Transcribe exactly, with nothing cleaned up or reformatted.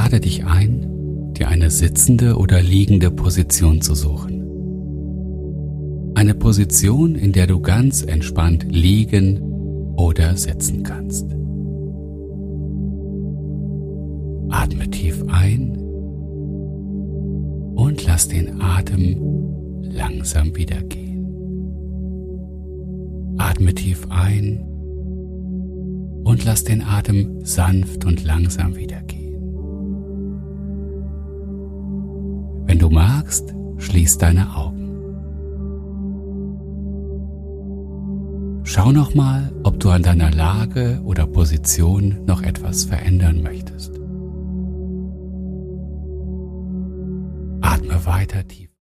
lade dich ein, dir eine sitzende oder liegende Position zu suchen. Eine Position, in der du ganz entspannt liegen oder sitzen kannst. Atme tief ein und lass den Atem langsam wieder gehen. Atme tief ein und lass den Atem sanft und langsam wieder gehen. Wenn du magst, schließ deine Augen. Schau nochmal, ob du an deiner Lage oder Position noch etwas verändern möchtest. Atme weiter tief.